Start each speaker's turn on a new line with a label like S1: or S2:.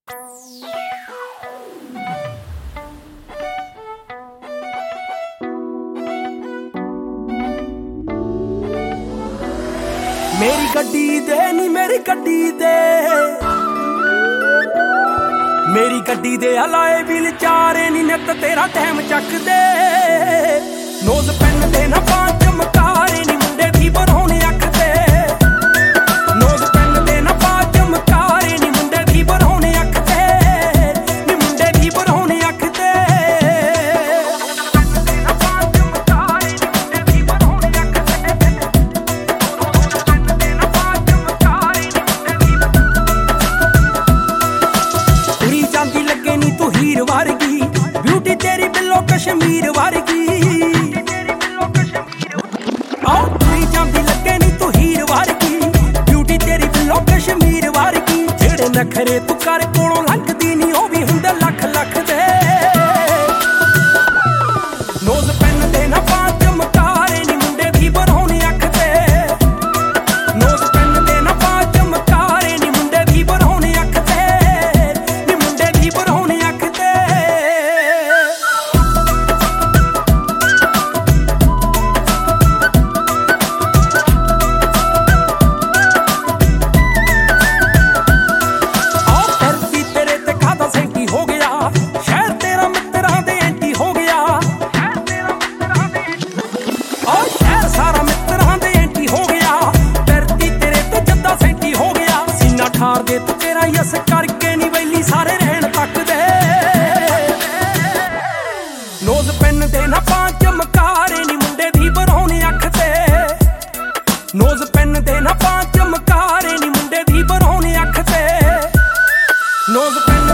S1: मेरी गड्डी दे नी मेरी गड्डी दे, मेरी गड्डी दे हलाए बिल चारे नी नित तेरा टाइम चक दे। नोज पेन दे ना पांच चमकारे नी मुंडे भी बरहोने अख दे। नोज पेन दे ना पांच चमकारे नी मुंडे भी बरहोने अख दे, नी मुंडे भी बरहोने अख दे। तू हीर वर्गी ब्यूटी तेरी बिल्लो कश्मीर वर्गी, तुरी जांदी लगे नी तू हीर वर्गी ब्यूटी तेरी बिल्लो कश्मीर वर्गी। जेड़े नखरे तू कर कोलों लंघदी नी ओ भी हुंदे लख लख दे। नोज पेन दे ना पांच चमकारे नी मुंडे भी बरहोने अख दे। नोज पेन दे ना पांच चमकारे नी मुंडे भी बरहोने अख दे, नी मुंडे भी बरहोने अख दे। ठार दे तू तेरा यस करके नी वैली सारे रहन तक दे। नोज पेन दे ना पांच चमकारे नी मुंडे भी बरहोने अख दे। नोज पेन दे ना पांच चमकारे नी मुंडे भी बरहोने अख दे। नोज पेन